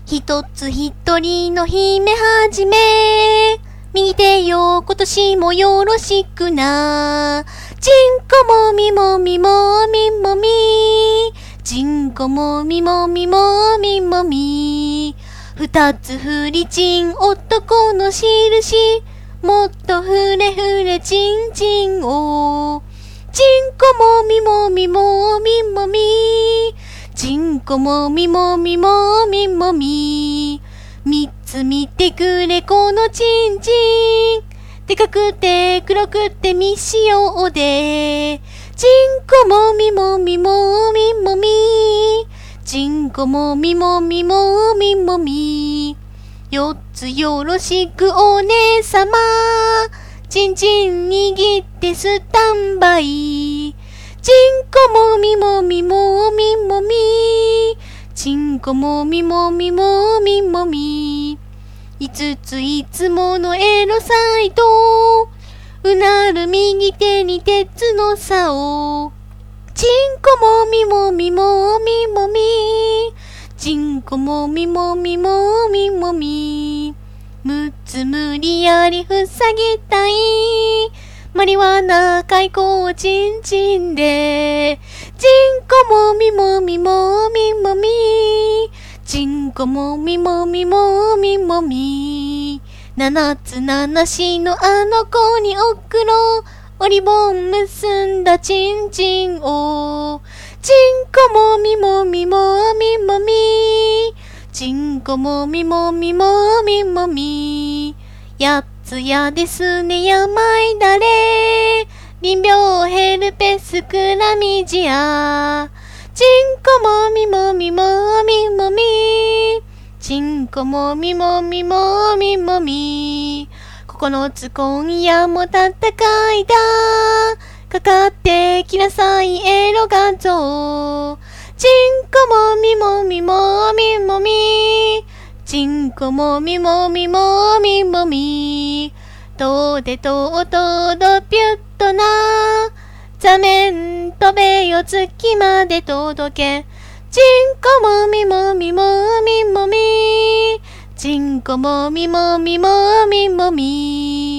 一つ一人の姫はじめ、右手よ今年もよろしくな。ちんこもみもみもみもみ、ちんこもみもみもみもみ。二つふりちん男の印、もっとふれふれちんちんを。ちんこもみもみもみもみ、ちんこもみもみもみもみ。三つ見てくれこのちんちん、でかくて黒くてみ塩おで。ちんこもみもみもみもみ、ちんこもみもみもみもみ。四つよろしくお姉さま、ちんちん握ってスタンバイ。ちんこもみもみもみもみ、ちんこもみもみもみもみ。五ついつものエロサイト、うなる右手に鉄の竿。ちんこもみもみもみもみ、ちんこもみもみもみもみ。六つ無理やりふさぎたい、マリワナ開口ちんちんで。ちんこもみもみもみもみ、ちんこもみもみもみもみ。七つ七しのあの子に送ろう、おリボン結んだちんちんを。ちんこもみもみもみもみ、ちんこもみもみもみもみ。やつやですね病だれ、淋病ヘルペスクラミジア。ちんこもみもみもみもみ、ちんこもみもみもみもみ。9つ今夜も戦いだ、かかってきなさいエロ画像。ちんこもみもみもみもみ、ちんこもみもみもみもみ。とでとおとどぴゅっとな、座面飛べよ月まで届け。ちんこもみもみもみもみ、ちんこもみもみもみもみ。